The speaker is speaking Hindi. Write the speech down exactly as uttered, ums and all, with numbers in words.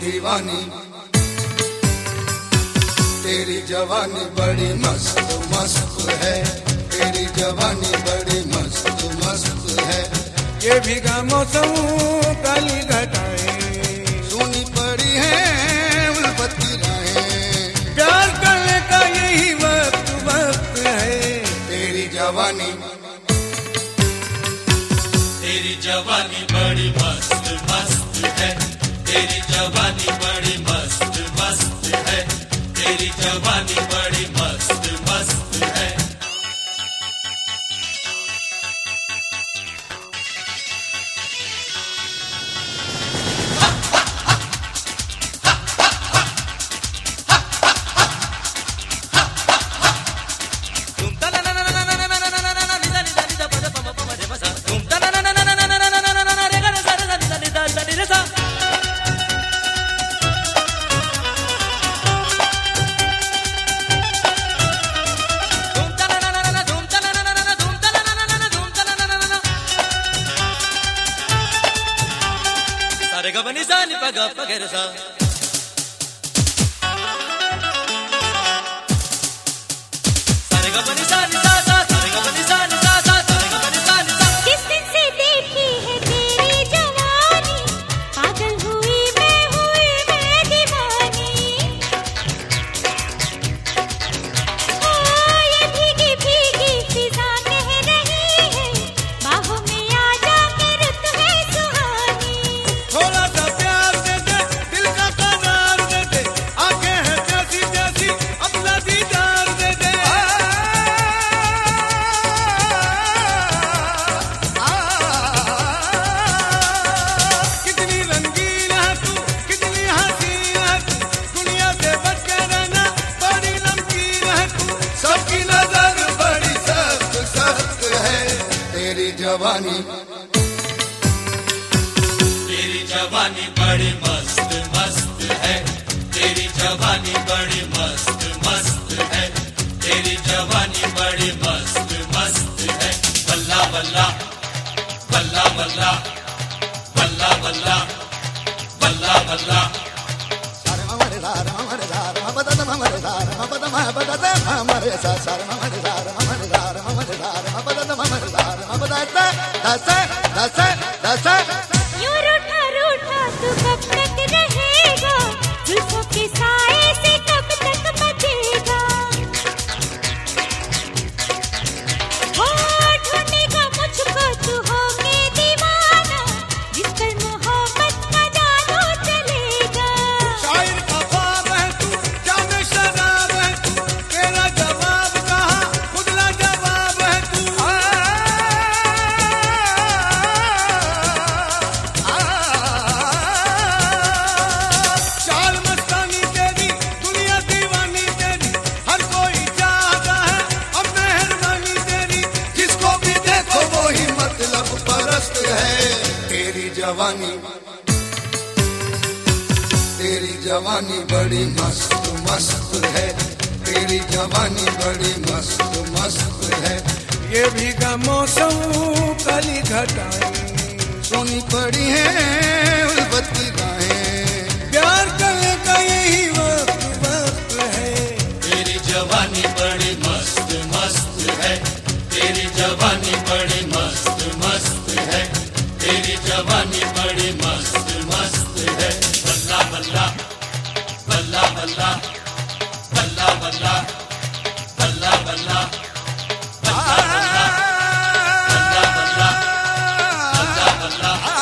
दीवानी, तेरी जवानी बड़ी मस्त मस्त है, तेरी जवानी बड़ी मस्त मस्त है। ये भीगा मौसम काली घटाएं, सुनी पड़ी है उल्फत की राहें, प्यार करने का यही वक्त वक्त है। तेरी जवानी, तेरी जवानी बड़ी मस्त मस्त है, तेरी जवानी बड़ी मस्त मस्त है, तेरी जवानी बड़ी मस्त मस्त है। Gabani sani paga pagersa, sare gabani sani sa sa, sare gabani sani sa sa, sare gabani sani sa। किस दिन से देखी है तेरी जवानी, पागल हुई मैं हुई मैं दीवानी। ओ ये भीगी भीगी फिजा कह रही है, बाहों में आ जा के रुत है सुहानी। थोड़ा सा प्यार दे दे, दिल का करार दे दे, आंखें हैं प्यासी प्यासी, अपना दीदार दे दे। कितनी रंगीन है तू, कितनी हसीन है तू, दुनिया से बच के रहना बड़ी नमकीन है तू। सबकी नजर बड़ी सख्त सख्त है। तेरी जवानी, तेरी जवानी बड़ी मस्त मस्त है, तेरी जवानी बड़ी मस्त मस्त है, तेरी जवानी बड़ी मस्त मस्त है। बल्ला बल्ला बल्ला बल्ला बल्ला बल्ला बल्ला बल्ला। यूं रूठा रूठा तू कब तक रहेगा, जुल्फों के साए से कब तक बचेगा। हो ढूंढेगा मुझको तू होके दीवाना, जिस पर मोहब्बत का जादू चलेगा। शायर का ख्वाब है तू, जाने शराब है तू, तेरा जवाब कहाँ खुदला जवाब है तू। चाल मस्तानी तेरी, दुनिया दीवानी तेरी, हर कोई चाहता है अब मेहरबानी तेरी। जिसको भी देखो वो ही मतलब परस्त है। तेरी जवानी, तेरी जवानी बड़ी मस्त मस्त है, तेरी जवानी बड़ी मस्त मस्त है। ये भीगा मौसम काली घटाएं, सोनी पड़ी है उल्फत की राहें, प्यार करने का यही वक्त वक्त है। तेरी जवानी बड़ी मस्त मस्त है, तेरी जवानी बड़ी मस्त मस्त है, तेरी जवानी बड़ी मस्त मस्त है। बल्ला बल्ला बल्ला बल्ला बल्ला बल्ला बल्ला बल्ला बल्ला बल्ला बल्ला बल्ला बल्ला बल्ला।